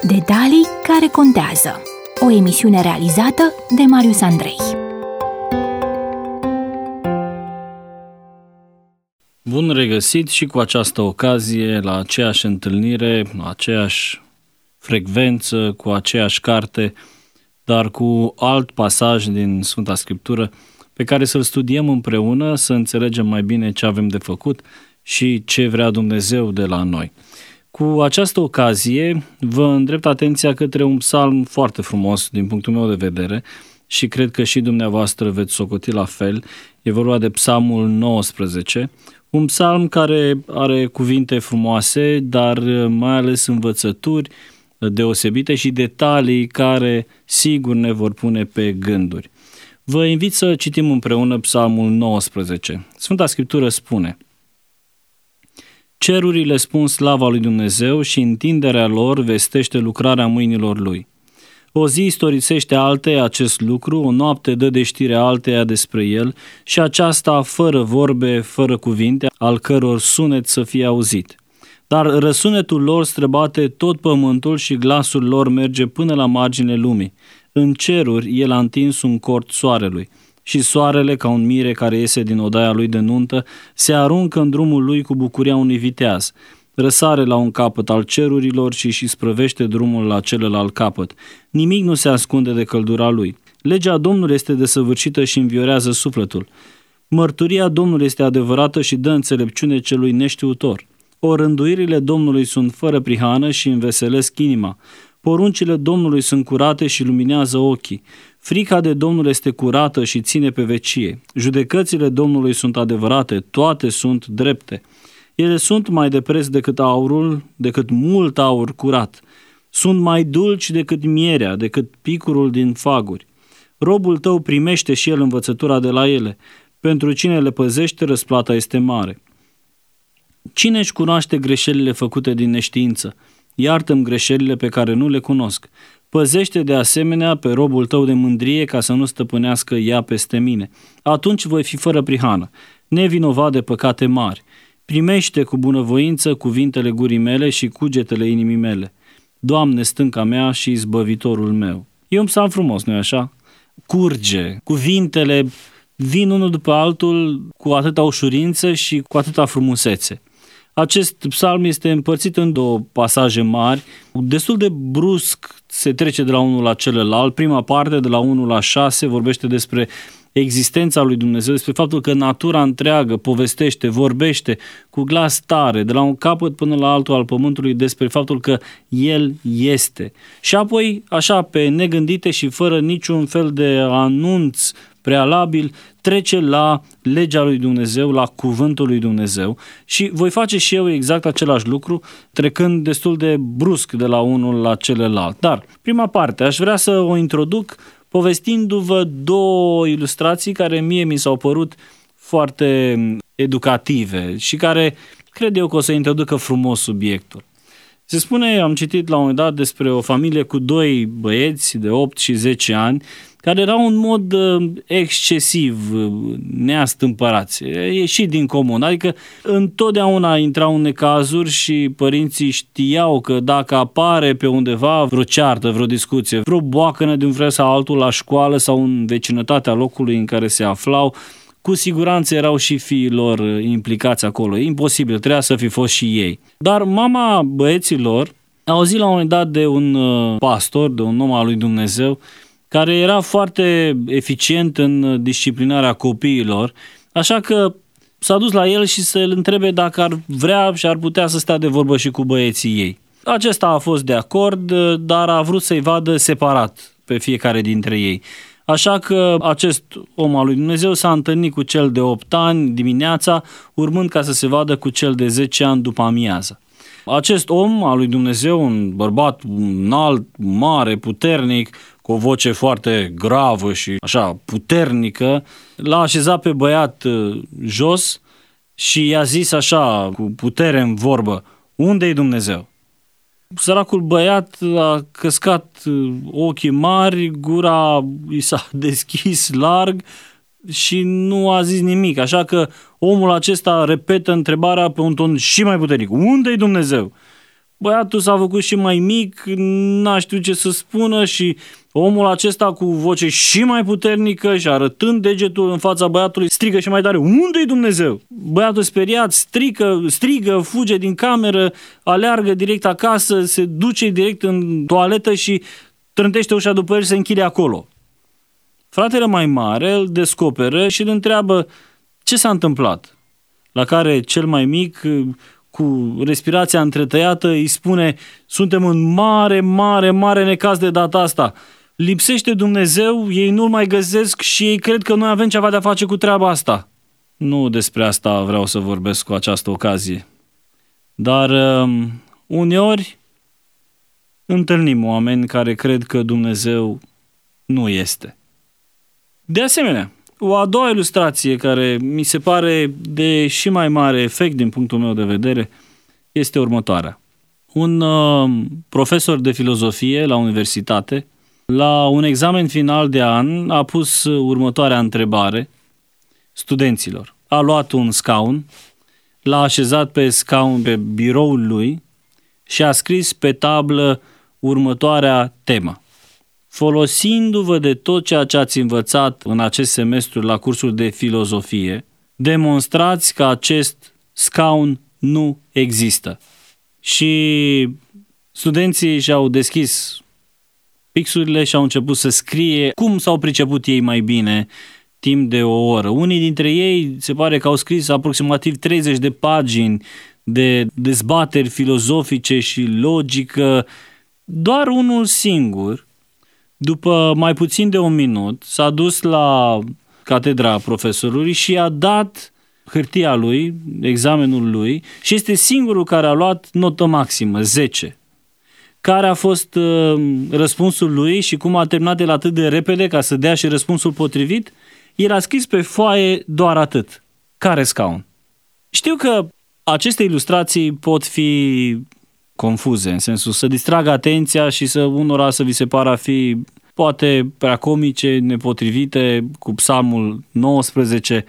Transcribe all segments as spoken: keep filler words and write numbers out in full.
Detalii care contează. O emisiune realizată de Marius Andrei. Bun regăsit și cu această ocazie la aceeași întâlnire, la aceeași frecvență, cu aceeași carte, dar cu alt pasaj din Sfânta Scriptură pe care să-l studiem împreună, să înțelegem mai bine ce avem de făcut și ce vrea Dumnezeu de la noi. Cu această ocazie vă îndrept atenția către un psalm foarte frumos din punctul meu de vedere și cred că și dumneavoastră veți socoti la fel. E vorba de psalmul nouăsprezece, un psalm care are cuvinte frumoase, dar mai ales învățături deosebite și detalii care sigur ne vor pune pe gânduri. Vă invit să citim împreună psalmul nouăsprezece. Sfânta Scriptură spune: Cerurile spun slava lui Dumnezeu și întinderea lor vestește lucrarea mâinilor lui. O zi istorisește alteia acest lucru, o noapte dă de știre alteia despre el și aceasta fără vorbe, fără cuvinte, al căror sunet să fie auzit. Dar răsunetul lor străbate tot pământul și glasul lor merge până la marginile lumii. În ceruri el a întins un cort soarelui și soarele, ca un mire care iese din odaia lui de nuntă, se aruncă în drumul lui cu bucuria unui viteaz. Răsare la un capăt al cerurilor și își sprăvește drumul la celălalt capăt. Nimic nu se ascunde de căldura lui. Legea Domnului este desăvârșită și înviorează sufletul. Mărturia Domnului este adevărată și dă înțelepciune celui neștiutor. O rânduirile Domnului sunt fără prihană și înveselesc inima. Poruncile Domnului sunt curate și luminează ochii. Frica de Domnul este curată și ține pe vecie. Judecățile Domnului sunt adevărate, toate sunt drepte. Ele sunt mai de preț decât aurul, decât mult aur curat. Sunt mai dulci decât mierea, decât picurul din faguri. Robul tău primește și el învățătura de la ele. Pentru cine le păzește, răsplata este mare. Cine își cunoaște greșelile făcute din neștiință? Iartă-mi greșelile pe care nu le cunosc. Păzește de asemenea pe robul tău de mândrie ca să nu stăpânească ea peste mine. Atunci voi fi fără prihană, nevinovat de păcate mari. Primește cu bunăvoință cuvintele gurii mele și cugetele inimii mele. Doamne, stânca mea și izbăvitorul meu. E un psalm frumos, nu-i așa? Curge, cuvintele vin unul după altul cu atâta ușurință și cu atâta frumusețe. Acest psalm este împărțit în două pasaje mari, destul de brusc se trece de la unul la celălalt. Prima parte, de la unu la șase, vorbește despre existența lui Dumnezeu, despre faptul că natura întreagă povestește, vorbește cu glas tare, de la un capăt până la altul al pământului, despre faptul că El este. Și apoi, așa, pe negândite și fără niciun fel de anunț prealabil, trece la legea lui Dumnezeu, la cuvântul lui Dumnezeu și voi face și eu exact același lucru, trecând destul de brusc de la unul la celălalt. Dar, prima parte, aș vrea să o introduc povestindu-vă două ilustrații care mie mi s-au părut foarte educative și care cred eu că o să introducă frumos subiectul. Se spune, am citit la un moment dat despre o familie cu doi băieți de opt și zece ani care erau în mod excesiv neastâmpărați, ieșit din comun, adică întotdeauna intrau în necazuri și părinții știau că dacă apare pe undeva vreo ceartă, vreo discuție, vreo boacănă de un fel sau altul la școală sau în vecinătatea locului în care se aflau, cu siguranță erau și fiii lor implicați acolo. Imposibil, trebuia să fi fost și ei. Dar mama băieților a auzit la un moment dat de un pastor, de un om al lui Dumnezeu, care era foarte eficient în disciplinarea copiilor, așa că s-a dus la el și să-l întrebe dacă ar vrea și ar putea să stea de vorbă și cu băieții ei. Acesta a fost de acord, dar a vrut să-i vadă separat pe fiecare dintre ei. Așa că acest om al lui Dumnezeu s-a întâlnit cu cel de opt ani dimineața, urmând ca să se vadă cu cel de zece ani după amiază. Acest om al lui Dumnezeu, un bărbat înalt, mare, puternic, cu o voce foarte gravă și așa puternică, l-a așezat pe băiat jos și i-a zis așa, cu putere în vorbă: unde-i Dumnezeu? Săracul băiat a căscat ochii mari, gura i s-a deschis larg și nu a zis nimic. Așa că omul acesta repetă întrebarea pe un ton și mai puternic: unde-i Dumnezeu? băiatul s-a făcut și mai mic, n-a știut ce să spună și omul acesta cu voce și mai puternică și arătând degetul în fața băiatului, strigă și mai tare: unde-i Dumnezeu? Băiatul speriat strică, strigă, fuge din cameră, aleargă direct acasă, se duce direct în toaletă și trântește ușa după el și se închide acolo. Fratele mai mare îl descoperă și îl întreabă ce s-a întâmplat. La care cel mai mic, cu respirația întretăiată, îi spune: suntem în mare, mare, mare necaz de data asta. Lipsește Dumnezeu, ei nu-L mai găsesc și ei cred că noi avem ceva de a face cu treaba asta. Nu despre asta vreau să vorbesc cu această ocazie. Dar um, uneori întâlnim oameni care cred că Dumnezeu nu este. De asemenea, o a doua ilustrație care mi se pare de și mai mare efect din punctul meu de vedere este următoarea. Un uh, profesor de filozofie la universitate, la un examen final de an, a pus următoarea întrebare studenților. A luat un scaun, l-a așezat pe scaun pe biroul lui și a scris pe tablă următoarea temă. Folosindu-vă de tot ceea ce ați învățat în acest semestru la cursul de filozofie, demonstrați că acest scaun nu există. Și studenții și-au deschis pixurile și au început să scrie cum s-au priceput ei mai bine timp de o oră. Unii dintre ei se pare că au scris aproximativ treizeci de pagini de dezbateri filozofice și logică. Doar unul singur, după mai puțin de un minut, s-a dus la catedra profesorului și a dat hârtia lui, examenul lui, și este singurul care a luat notă maximă, zece. Care a fost uh, răspunsul lui și cum a terminat el atât de repede ca să dea și răspunsul potrivit? El a scris pe foaie doar atât. Care scaun? Știu că aceste ilustrații pot fi confuze, în sensul să distragă atenția și să unora să vi se pară a fi poate prea comice, nepotrivite cu Psalmul nouăsprezece,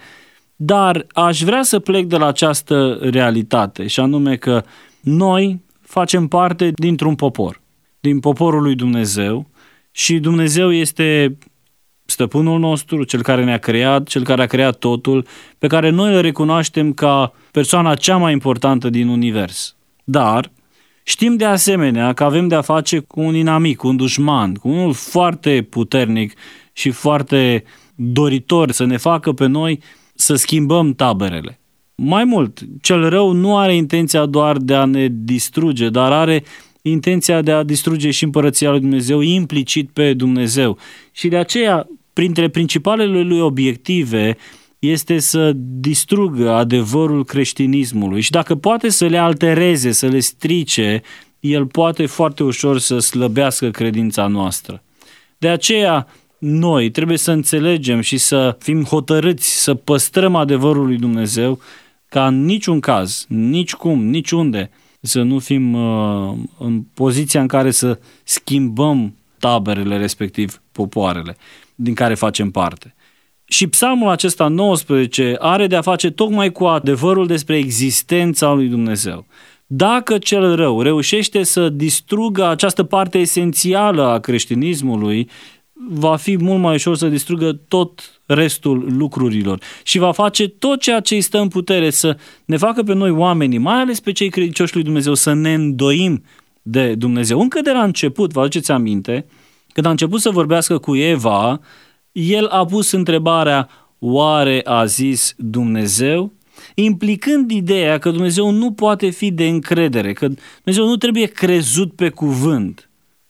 dar aș vrea să plec de la această realitate și anume că noi facem parte dintr-un popor, din poporul lui Dumnezeu și Dumnezeu este stăpânul nostru, cel care ne-a creat, cel care a creat totul, pe care noi îl recunoaștem ca persoana cea mai importantă din univers. Dar știm de asemenea că avem de-a face cu un inamic, cu un dușman, cu unul foarte puternic și foarte doritor să ne facă pe noi să schimbăm taberele. Mai mult, cel rău nu are intenția doar de a ne distruge, dar are intenția de a distruge și împărăția lui Dumnezeu, implicit pe Dumnezeu. Și de aceea, printre principalele lui obiective, este să distrugă adevărul creștinismului și dacă poate să le altereze, să le strice, el poate foarte ușor să slăbească credința noastră. De aceea, noi trebuie să înțelegem și să fim hotărâți să păstrăm adevărul lui Dumnezeu, ca în niciun caz, nici cum, nici unde, să nu fim uh, în poziția în care să schimbăm taberele, respectiv popoarele din care facem parte. Și psalmul acesta nouăsprezece are de a face tocmai cu adevărul despre existența lui Dumnezeu. Dacă cel rău reușește să distrugă această parte esențială a creștinismului, va fi mult mai ușor să distrugă tot restul lucrurilor și va face tot ceea ce îi stă în putere să ne facă pe noi oamenii, mai ales pe cei credincioși lui Dumnezeu, să ne îndoim de Dumnezeu. Încă de la început, vă aduceți aminte, când a început să vorbească cu Eva, el a pus întrebarea: oare a zis Dumnezeu? Implicând ideea că Dumnezeu nu poate fi de încredere, că Dumnezeu nu trebuie crezut pe cuvânt.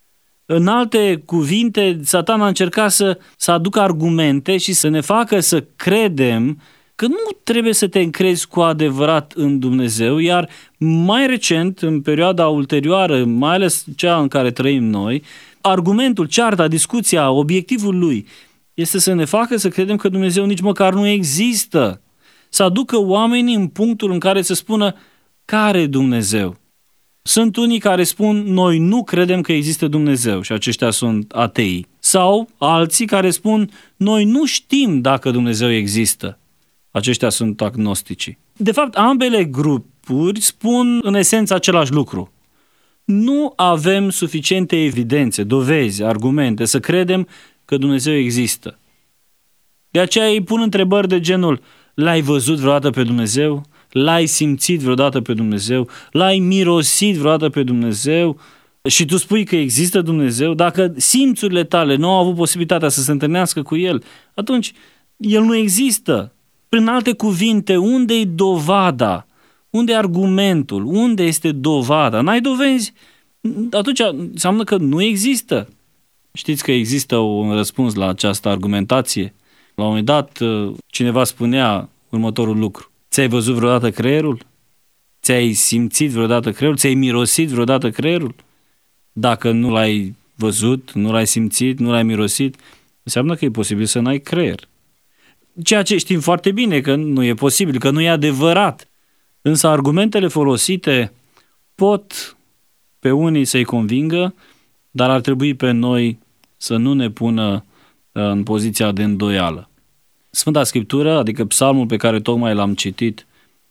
În alte cuvinte, Satan a încercat să, să aducă argumente și să ne facă să credem că nu trebuie să te încrezi cu adevărat în Dumnezeu, iar mai recent, în perioada ulterioară, mai ales cea în care trăim noi, argumentul, cearta, discuția, obiectivul lui este să ne facă să credem că Dumnezeu nici măcar nu există. Să aducă oamenii în punctul în care să spună: care Dumnezeu? Sunt unii care spun: noi nu credem că există Dumnezeu și aceștia sunt atei. Sau alții care spun: noi nu știm dacă Dumnezeu există. Aceștia sunt agnosticii. De fapt, ambele grupuri spun în esență același lucru. nu avem suficiente evidențe, dovezi, argumente să credem că Dumnezeu există. De aceea îi pun întrebări de genul: l-ai văzut vreodată pe Dumnezeu? L-ai simțit vreodată pe Dumnezeu? L-ai mirosit vreodată pe Dumnezeu? Și tu spui că există Dumnezeu? Dacă simțurile tale nu au avut posibilitatea să se întâlnească cu El, atunci El nu există. Prin alte cuvinte, unde e dovada? Unde e argumentul? Unde este dovada? N-ai dovezi? Atunci înseamnă că nu există. Știți că există un răspuns la această argumentație? La un moment dat, cineva spunea următorul lucru: ți-ai văzut vreodată creierul? Ți-ai simțit vreodată creierul? Ți-ai mirosit vreodată creierul? Dacă nu l-ai văzut, nu l-ai simțit, nu l-ai mirosit, înseamnă că e posibil să n-ai creier. Ceea ce știm foarte bine că nu e posibil, că nu e adevărat. Însă argumentele folosite pot pe unii să-i convingă, dar ar trebui pe noi să nu ne pună în poziția de îndoială. Sfânta Scriptură, adică psalmul pe care tocmai l-am citit,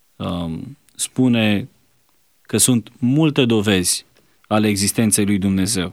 spune că sunt multe dovezi ale existenței lui Dumnezeu.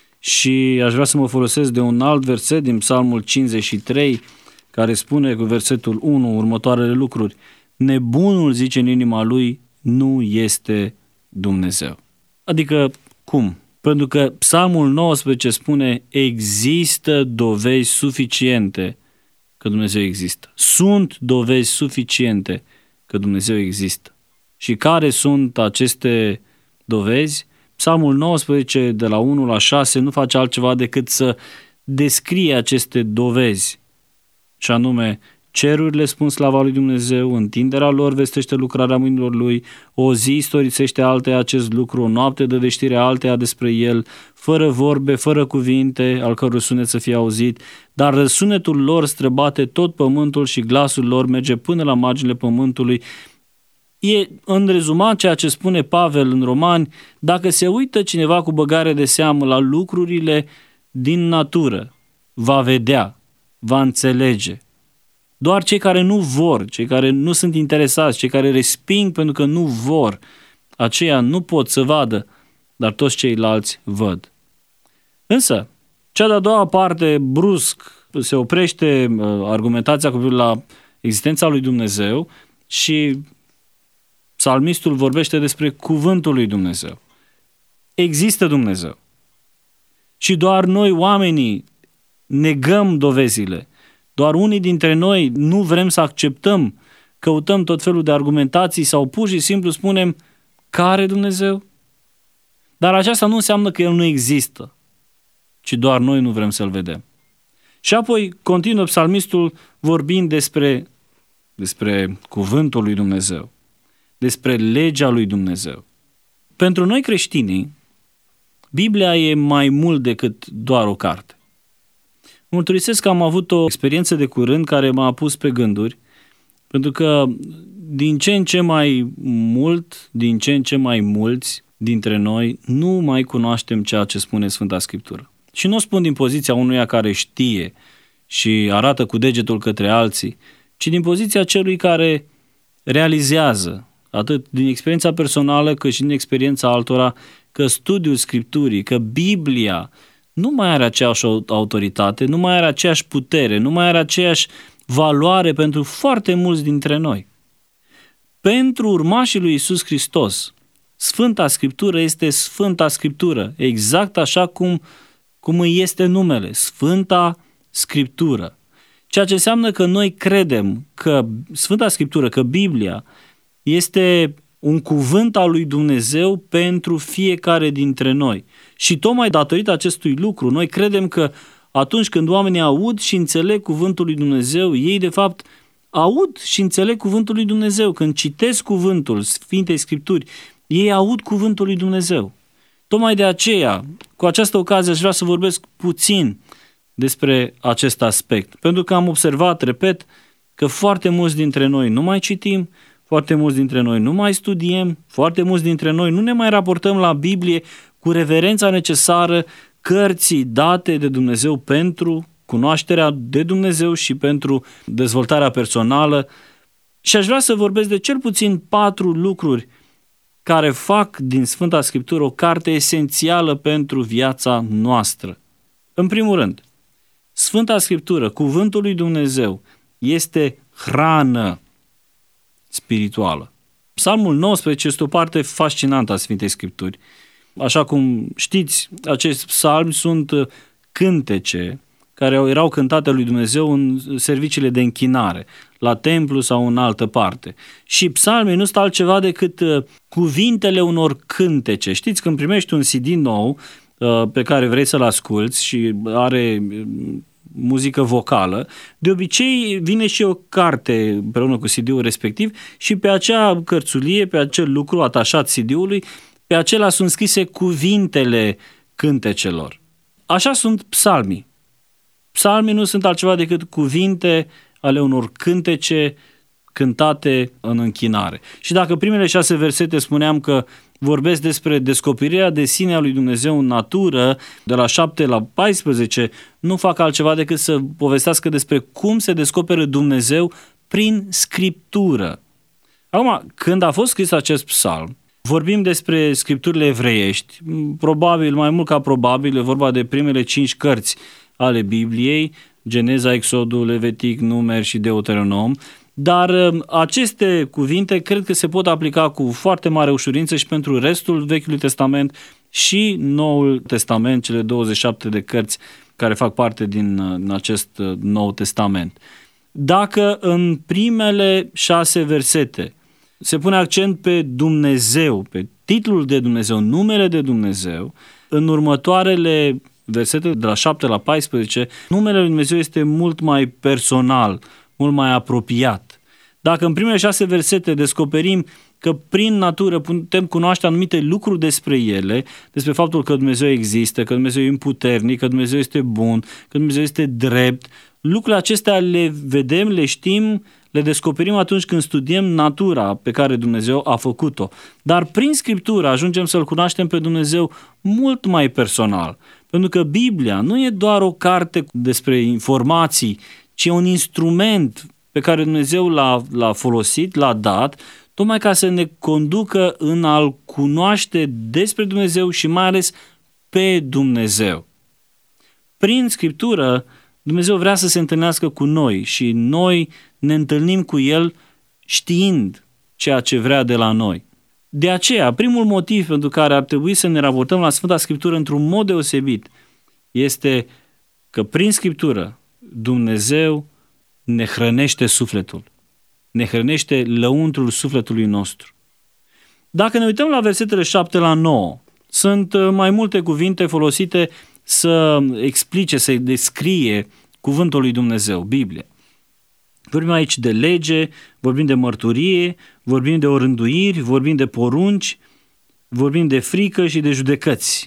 Și aș vrea să mă folosesc de un alt verset din Psalmul cincizeci și trei, care spune cu versetul unu următoarele lucruri: nebunul zice în inima lui, nu este Dumnezeu. Adică cum? Pentru că Psalmul nouăsprezece spune: există dovezi suficiente că Dumnezeu există. Sunt dovezi suficiente că Dumnezeu există. Și care sunt aceste dovezi? Psalmul nouăsprezece, de la unu la șase, nu face altceva decât să descrie aceste dovezi. Și anume, cerurile spun slava lui Dumnezeu, întinderea lor vestește lucrarea mâinilor lui, o zi istorisește alteia acest lucru, o noapte dă de știre alteia despre el, fără vorbe, fără cuvinte, al căror sunet să fie auzit, dar răsunetul lor străbate tot pământul și glasul lor merge până la marginile pământului. E, în rezumat, ceea ce spune Pavel în Romani: dacă se uită cineva cu băgare de seamă la lucrurile din natură, va vedea, va înțelege. Doar cei care nu vor, cei care nu sunt interesați, cei care resping pentru că nu vor, aceia nu pot să vadă, dar toți ceilalți văd. Însă, cea de-a doua parte, brusc, se oprește argumentația cu privire la existența lui Dumnezeu și psalmistul vorbește despre cuvântul lui Dumnezeu. Există Dumnezeu. Și doar noi, oamenii, negăm dovezile. Doar unii dintre noi nu vrem să acceptăm, căutăm tot felul de argumentații sau pur și simplu spunem: care Dumnezeu? Dar aceasta nu înseamnă că El nu există, ci doar noi nu vrem să-L vedem. Și apoi continuă psalmistul vorbind despre, despre cuvântul lui Dumnezeu, despre legea lui Dumnezeu. Pentru noi creștinii, Biblia e mai mult decât doar o carte. Mărturisesc că am avut o experiență de curând care m-a pus pe gânduri, pentru că din ce în ce mai mult, din ce în ce mai mulți dintre noi nu mai cunoaștem ceea ce spune Sfânta Scriptură. Și nu o spun din poziția unuia care știe și arată cu degetul către alții, ci din poziția celui care realizează, atât din experiența personală cât și din experiența altora, că studiul Scripturii, că Biblia nu mai are aceeași autoritate, nu mai are aceeași putere, nu mai are aceeași valoare pentru foarte mulți dintre noi. Pentru urmașii lui Iisus Hristos, Sfânta Scriptură este Sfânta Scriptură, exact așa cum, cum îi este numele, Sfânta Scriptură. Ceea ce înseamnă că noi credem că Sfânta Scriptură, că Biblia este un cuvânt al lui Dumnezeu pentru fiecare dintre noi. Și tocmai datorită acestui lucru, noi credem că atunci când oamenii aud și înțeleg cuvântul lui Dumnezeu, ei de fapt aud și înțeleg cuvântul lui Dumnezeu. Când citesc cuvântul Sfintei Scripturi, ei aud cuvântul lui Dumnezeu. Tocmai de aceea, cu această ocazie, aș vrea să vorbesc puțin despre acest aspect. Pentru că am observat, repet, că foarte mulți dintre noi nu mai citim, foarte mulți dintre noi nu mai studiem, foarte mulți dintre noi nu ne mai raportăm la Biblie cu reverența necesară cărții date de Dumnezeu pentru cunoașterea de Dumnezeu și pentru dezvoltarea personală. Și aș vrea să vorbesc de cel puțin patru lucruri care fac din Sfânta Scriptură o carte esențială pentru viața noastră. În primul rând, Sfânta Scriptură, Cuvântul lui Dumnezeu, este hrană spirituală. Psalmul nouăsprezece este o parte fascinantă a Sfintei Scripturi. Așa cum știți, acești psalmi sunt cântece care erau cântate lui Dumnezeu în serviciile de închinare, la templu sau în altă parte. Și psalmii nu sunt altceva decât cuvintele unor cântece. Știți, când primești un C D nou pe care vrei să-l asculți și are muzică vocală, de obicei vine și o carte împreună cu C D-ul respectiv și pe acea cărțulie, pe acel lucru atașat C D-ului, pe acela sunt scrise cuvintele cântecelor. Așa sunt psalmii. Psalmii nu sunt altceva decât cuvinte ale unor cântece cântate în închinare. Și dacă primele șase versete spuneam că vorbesc despre descoperirea de sine a lui Dumnezeu în natură, de la șapte la paisprezece, nu fac altceva decât să povestească despre cum se descoperă Dumnezeu prin Scriptură. Acum, când a fost scris acest psalm, vorbim despre scripturile evreiești, probabil, mai mult ca probabil, e vorba de primele cinci cărți ale Bibliei, Geneza, Exodul, Levitic, Numeri și Deuteronom, dar aceste cuvinte cred că se pot aplica cu foarte mare ușurință și pentru restul Vechiului Testament și Noul Testament, cele douăzeci și șapte de cărți care fac parte din, din acest Nou Testament. Dacă în primele șase versete se pune accent pe Dumnezeu, pe titlul de Dumnezeu, numele de Dumnezeu, în următoarele versete de la șapte la paisprezece, numele lui Dumnezeu este mult mai personal, mult mai apropiat. Dacă în primele șase versete descoperim că prin natură putem cunoaște anumite lucruri despre ele, despre faptul că Dumnezeu există, că Dumnezeu e puternic, că Dumnezeu este bun, că Dumnezeu este drept, lucrurile acestea le vedem, le știm, le descoperim atunci când studiem natura pe care Dumnezeu a făcut-o. Dar prin Scriptură ajungem să-L cunoaștem pe Dumnezeu mult mai personal. Pentru că Biblia nu e doar o carte despre informații, ci e un instrument pe care Dumnezeu l-a, l-a folosit, l-a dat, tocmai ca să ne conducă în a-L cunoaște despre Dumnezeu și mai ales pe Dumnezeu. Prin Scriptură, Dumnezeu vrea să se întâlnească cu noi și noi ne întâlnim cu El știind ceea ce vrea de la noi. De aceea, primul motiv pentru care ar trebui să ne raportăm la Sfânta Scriptură într-un mod deosebit este că prin Scriptură Dumnezeu ne hrănește sufletul, ne hrănește lăuntrul sufletului nostru. Dacă ne uităm la versetele șapte la nouă, sunt mai multe cuvinte folosite să explice, să descrie cuvântul lui Dumnezeu, Biblia. Vorbim aici de lege, vorbim de mărturie, vorbim de orânduiri, vorbim de porunci, vorbim de frică și de judecăți.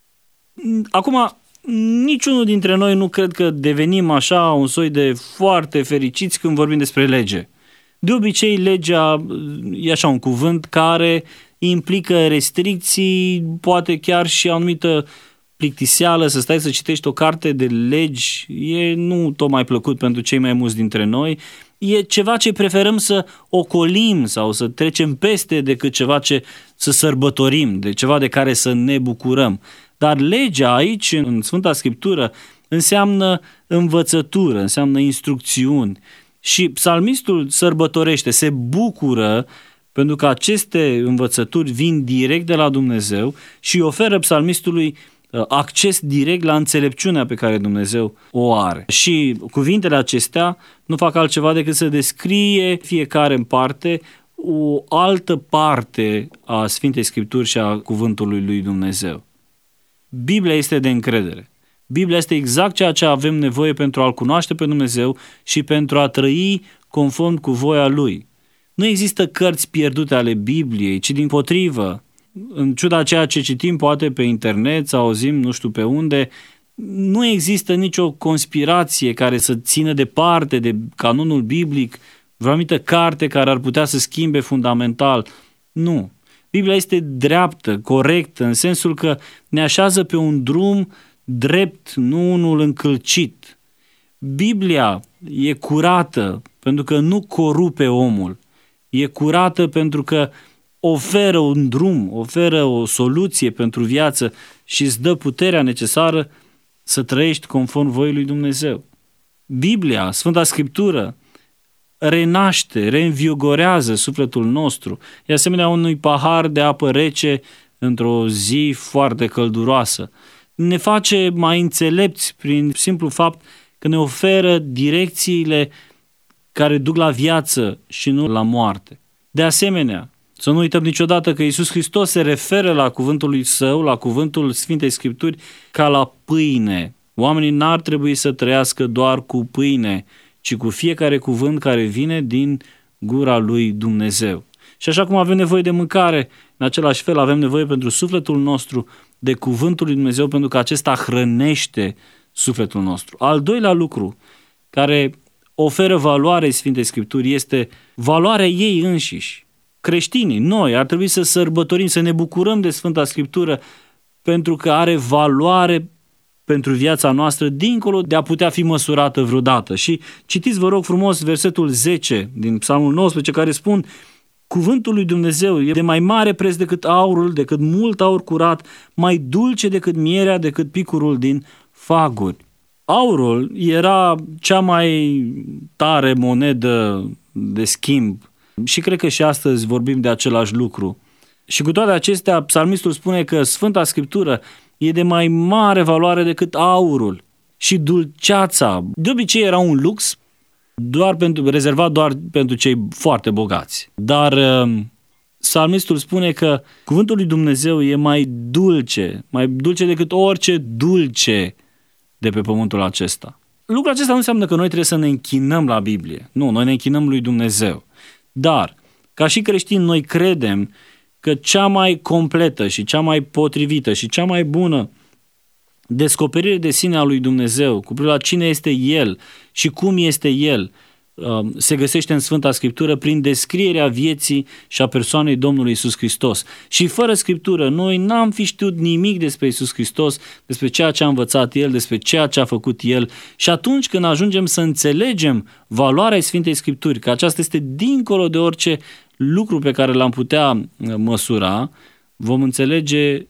Acum, niciunul dintre noi nu cred că devenim așa un soi de foarte fericiți când vorbim despre lege. De obicei, legea e așa un cuvânt care implică restricții, poate chiar și anumită plictiseală, să stai să citești o carte de legi, e nu tocmai plăcut pentru cei mai mulți dintre noi, e ceva ce preferăm să ocolim sau să trecem peste decât ceva ce să sărbătorim, de ceva de care să ne bucurăm. Dar legea aici, în Sfânta Scriptură, înseamnă învățătură, înseamnă instrucțiuni și psalmistul sărbătorește, se bucură pentru că aceste învățături vin direct de la Dumnezeu și oferă psalmistului acces direct la înțelepciunea pe care Dumnezeu o are. Și cuvintele acestea nu fac altceva decât să descrie fiecare în parte o altă parte a Sfintei Scripturi și a cuvântului lui Dumnezeu. Biblia este de încredere. Biblia este exact ceea ce avem nevoie pentru a-L cunoaște pe Dumnezeu și pentru a trăi conform cu voia Lui. Nu există cărți pierdute ale Bibliei, ci dimpotrivă, în ciuda ceea ce citim poate pe internet sau auzim nu știu pe unde, nu există nicio conspirație care să țină departe de canonul biblic, vreo anumită carte care ar putea să schimbe fundamental. Nu. Biblia este dreaptă, corectă, în sensul că ne așează pe un drum drept, nu unul încălcit. Biblia e curată pentru că nu corupe omul. E curată pentru că oferă un drum, oferă o soluție pentru viață și îți dă puterea necesară să trăiești conform voii lui Dumnezeu. Biblia, Sfânta Scriptură, renaște, reînviogorează sufletul nostru. E asemenea unui pahar de apă rece într-o zi foarte călduroasă. Ne face mai înțelepți prin simplu fapt că ne oferă direcțiile care duc la viață și nu la moarte. De asemenea, să nu uităm niciodată că Iisus Hristos se referă la cuvântul lui Său, la cuvântul Sfintei Scripturi, ca la pâine. Oamenii n-ar trebui să trăiască doar cu pâine, ci cu fiecare cuvânt care vine din gura lui Dumnezeu. Și așa cum avem nevoie de mâncare, în același fel avem nevoie pentru sufletul nostru de cuvântul lui Dumnezeu, pentru că acesta hrănește sufletul nostru. Al doilea lucru care oferă valoare Sfintei Scripturi este valoarea ei înșiși. Creștinii, noi, ar trebui să sărbătorim, să ne bucurăm de Sfânta Scriptură pentru că are valoare pentru viața noastră, dincolo de a putea fi măsurată vreodată. Și citiți, vă rog frumos, versetul zece din Psalmul nouăsprezece, care spun: cuvântul lui Dumnezeu e de mai mare preț decât aurul, decât mult aur curat, mai dulce decât mierea, decât picurul din faguri. Aurul era cea mai tare monedă de schimb și cred că și astăzi vorbim de același lucru. Și cu toate acestea, psalmistul spune că Sfânta Scriptură e de mai mare valoare decât aurul și dulceața. De obicei era un lux doar pentru, rezervat doar pentru cei foarte bogați. Dar psalmistul spune că cuvântul lui Dumnezeu e mai dulce, mai dulce decât orice dulce de pe pământul acesta. Lucrul acesta nu înseamnă că noi trebuie să ne închinăm la Biblie. Nu, noi ne închinăm lui Dumnezeu. Dar, ca și creștini, noi credem că cea mai completă și cea mai potrivită și cea mai bună descoperire de sine a lui Dumnezeu, cu privire la cine este El și cum este El, se găsește în Sfânta Scriptură prin descrierea vieții și a persoanei Domnului Iisus Hristos. Și fără Scriptură, noi n-am fi știut nimic despre Iisus Hristos, despre ceea ce a învățat El, despre ceea ce a făcut El. Și atunci când ajungem să înțelegem valoarea Sfintei Scripturi, că aceasta este dincolo de orice lucru pe care l-am putea măsura, vom înțelege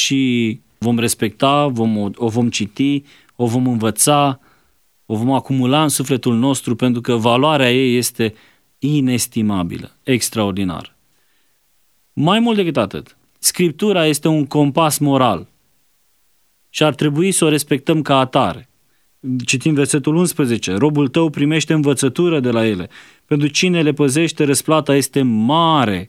și vom respecta, vom, o vom citi, o vom învăța, o vom acumula în sufletul nostru, pentru că valoarea ei este inestimabilă, extraordinară. Mai mult decât atât, Scriptura este un compas moral și ar trebui să o respectăm ca atare. Citim versetul unsprezece: robul tău primește învățătură de la ele. Pentru cine le păzește, răsplata este mare.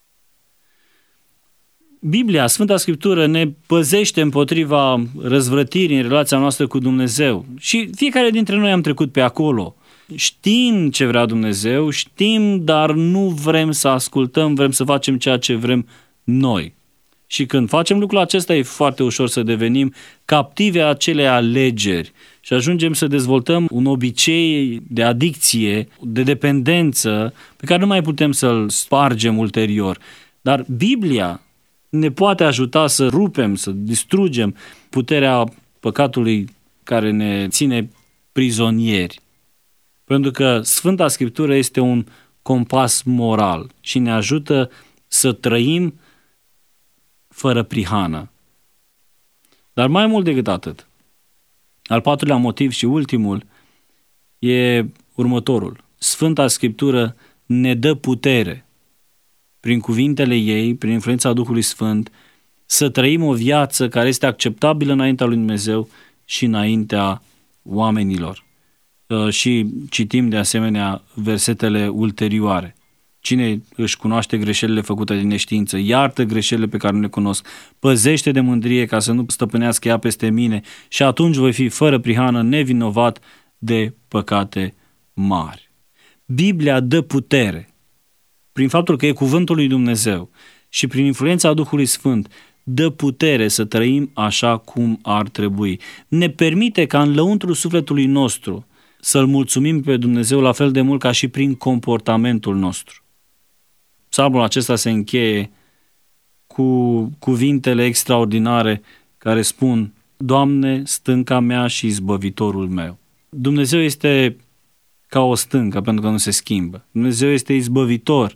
Biblia, Sfânta Scriptură, ne păzește împotriva răzvrătirii în relația noastră cu Dumnezeu. Și fiecare dintre noi am trecut pe acolo. Știm ce vrea Dumnezeu, știm, dar nu vrem să ascultăm, vrem să facem ceea ce vrem noi. Și când facem lucrul acesta, e foarte ușor să devenim captivi acelei alegeri și ajungem să dezvoltăm un obicei de adicție, de dependență, pe care nu mai putem să-l spargem ulterior. Dar Biblia ne poate ajuta să rupem, să distrugem puterea păcatului care ne ține prizonieri. Pentru că Sfânta Scriptură este un compas moral și ne ajută să trăim fără prihană. Dar mai mult decât atât, al patrulea motiv și ultimul e următorul. Sfânta Scriptură ne dă putere, prin cuvintele ei, prin influența Duhului Sfânt, să trăim o viață care este acceptabilă înaintea lui Dumnezeu și înaintea oamenilor. Și citim de asemenea versetele ulterioare. Cine își cunoaște greșelile făcute din neștiință, iartă greșelile pe care nu le cunosc, păzește de mândrie ca să nu stăpânească ea peste mine și atunci voi fi fără prihană, nevinovat de păcate mari. Biblia dă putere prin faptul că e cuvântul lui Dumnezeu și prin influența Duhului Sfânt, dă putere să trăim așa cum ar trebui. Ne permite ca în lăuntrul sufletului nostru să-L mulțumim pe Dumnezeu la fel de mult ca și prin comportamentul nostru. Psalmul acesta se încheie cu cuvintele extraordinare care spun: Doamne, stânca mea și izbăvitorul meu. Dumnezeu este ca o stâncă pentru că nu se schimbă. Dumnezeu este izbăvitor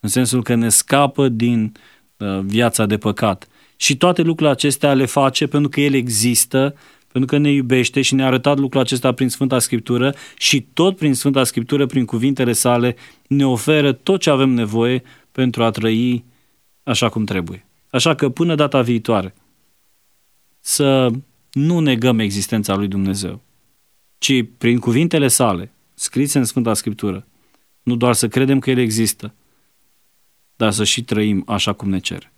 în sensul că ne scapă din uh, viața de păcat. Și toate lucrurile acestea le face pentru că El există, pentru că ne iubește și ne-a arătat lucrul acesta prin Sfânta Scriptură și tot prin Sfânta Scriptură, prin cuvintele sale, ne oferă tot ce avem nevoie pentru a trăi așa cum trebuie. Așa că până data viitoare să nu negăm existența lui Dumnezeu, ci prin cuvintele sale, scrise în Sfânta Scriptură, nu doar să credem că El există, dar să și trăim așa cum ne cere.